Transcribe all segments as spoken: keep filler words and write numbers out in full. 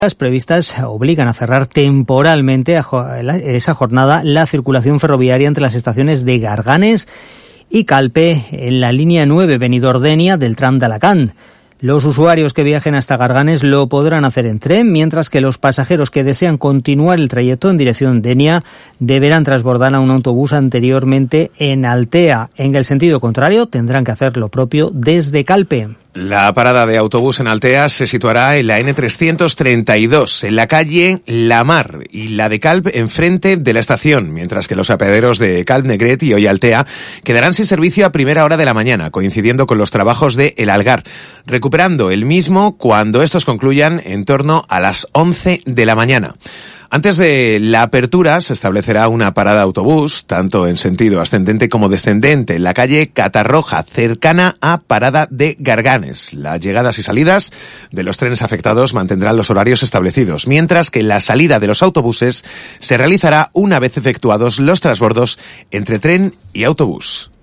Las previstas obligan a cerrar temporalmente a esa jornada la circulación ferroviaria entre las estaciones de Garganes y Calpe en la línea nueve Benidorm-Dénia del tram de Alacant. Los usuarios que viajen hasta Garganes lo podrán hacer en tren, mientras que los pasajeros que desean continuar el trayecto en dirección Dénia deberán transbordar a un autobús anteriormente en Altea. En el sentido contrario, tendrán que hacer lo propio desde Calpe. La parada de autobús en Altea se situará en la ene trescientos treinta y dos, en la calle La Mar, y la de Calp enfrente de la estación, mientras que los apeaderos de Calp, Negret y Hoy Altea quedarán sin servicio a primera hora de la mañana, coincidiendo con los trabajos de El Algar, recuperando el mismo cuando estos concluyan en torno a las once de la mañana. Antes de la apertura se establecerá una parada de autobús, tanto en sentido ascendente como descendente, en la calle Catarroja, cercana a Parada de Garganes. Las llegadas y salidas de los trenes afectados mantendrán los horarios establecidos, mientras que la salida de los autobuses se realizará una vez efectuados los transbordos entre tren y autobús.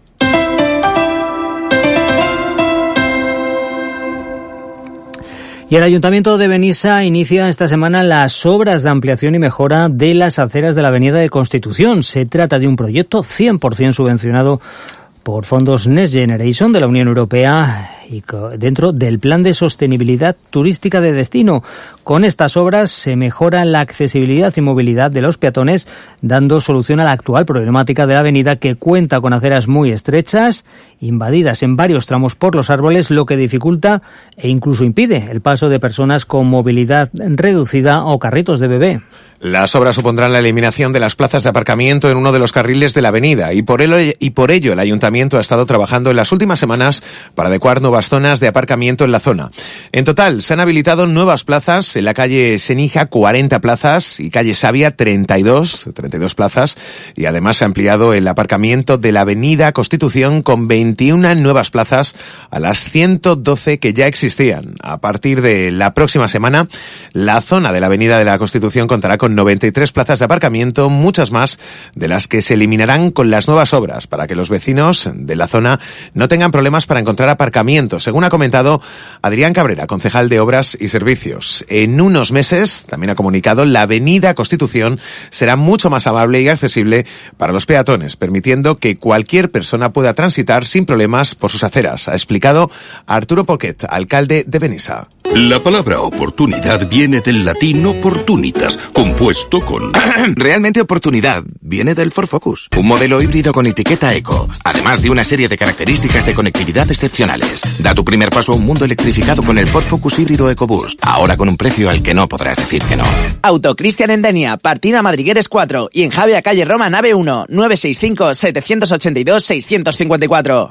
Y el Ayuntamiento de Benissa inicia esta semana las obras de ampliación y mejora de las aceras de la Avenida de Constitución. Se trata de un proyecto cien por ciento subvencionado por fondos Next Generation de la Unión Europea y dentro del Plan de Sostenibilidad Turística de Destino. Con estas obras se mejora la accesibilidad y movilidad de los peatones, dando solución a la actual problemática de la avenida, que cuenta con aceras muy estrechas, invadidas en varios tramos por los árboles, lo que dificulta e incluso impide el paso de personas con movilidad reducida o carritos de bebé. Las obras supondrán la eliminación de las plazas de aparcamiento en uno de los carriles de la avenida y por ello, y por ello el Ayuntamiento ha estado trabajando en las últimas semanas para adecuar nuevas zonas de aparcamiento en la zona. En total se han habilitado nuevas plazas en la calle Senija, cuarenta plazas, y calle Sabia, treinta y dos, treinta y dos plazas, y además se ha ampliado el aparcamiento de la avenida Constitución con veintiuna nuevas plazas a las ciento doce que ya existían. A partir de la próxima semana, la zona de la avenida de la Constitución contará con noventa y tres plazas de aparcamiento, muchas más de las que se eliminarán con las nuevas obras, para que los vecinos de la zona no tengan problemas para encontrar aparcamiento, según ha comentado Adrián Cabrera, concejal de Obras y Servicios. En unos meses, también ha comunicado, la avenida Constitución será mucho más amable y accesible para los peatones, permitiendo que cualquier persona pueda transitar sin problemas por sus aceras, ha explicado Arturo Poquet, alcalde de Benissa. La palabra oportunidad viene del latín opportunitas, compuesto con... Realmente oportunidad viene del Ford Focus, un modelo híbrido con etiqueta eco, además de una serie de características de conectividad excepcionales. Da tu primer paso a un mundo electrificado con el Ford Focus híbrido EcoBoost, ahora con un precio al que no podrás decir que no. Auto Cristian en Denia, partida Madrigueres cuatro y en Javia, calle Roma, nave uno, nueve seis cinco, siete ocho dos, seis cinco cuatro.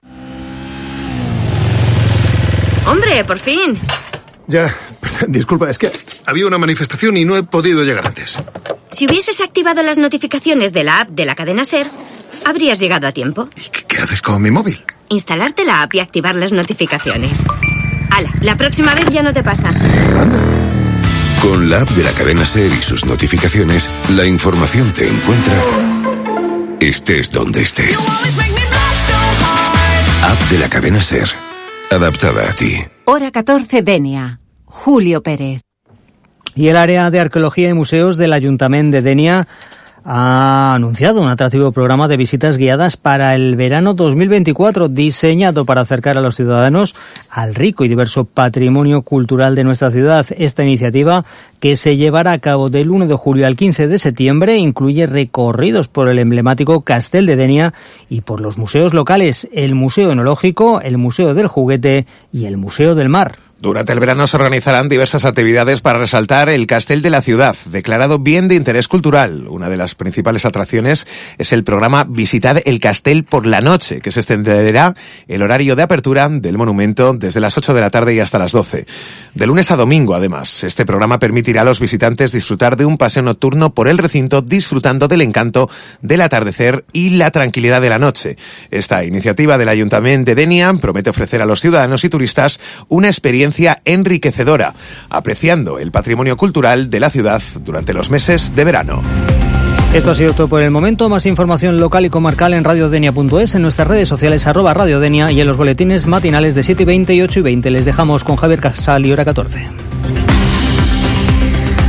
¡Hombre, por fin! Ya, disculpa, es que había una manifestación y no he podido llegar antes. Si hubieses activado las notificaciones de la app de la cadena SER, habrías llegado a tiempo. ¿Y qué, qué haces con mi móvil? Instalarte la app y activar las notificaciones. ¡Hala! La próxima vez ya no te pasa. ¿Anda? Con la app de la cadena SER y sus notificaciones, la información te encuentra estés donde estés. App de la cadena SER, adaptada a ti. Hora catorce, Denia. Julio Pérez. Y el área de arqueología y museos del Ayuntamiento de Denia ha anunciado un atractivo programa de visitas guiadas para el verano dos mil veinticuatro, diseñado para acercar a los ciudadanos al rico y diverso patrimonio cultural de nuestra ciudad. Esta iniciativa, que se llevará a cabo del uno de julio al quince de septiembre, incluye recorridos por el emblemático Castell de Denia y por los museos locales, el Museo Enológico, el Museo del Juguete y el Museo del Mar. Durante el verano se organizarán diversas actividades para resaltar el Castell de la ciudad, declarado bien de interés cultural. Una de las principales atracciones es el programa Visitad el Castell por la noche, que se extenderá el horario de apertura del monumento desde las ocho de la tarde y hasta las doce. De lunes a domingo, además, este programa permitirá a los visitantes disfrutar de un paseo nocturno por el recinto, disfrutando del encanto del atardecer y la tranquilidad de la noche. Esta iniciativa del Ayuntamiento de Denia promete ofrecer a los ciudadanos y turistas una experiencia enriquecedora, apreciando el patrimonio cultural de la ciudad durante los meses de verano. Esto ha sido todo por el momento. Más información local y comarcal en radiodenia punto es, en nuestras redes sociales arroba radiodenia y en los boletines matinales de siete y veinte y ocho y veinte. Les dejamos con Javier Casal y Hora catorce.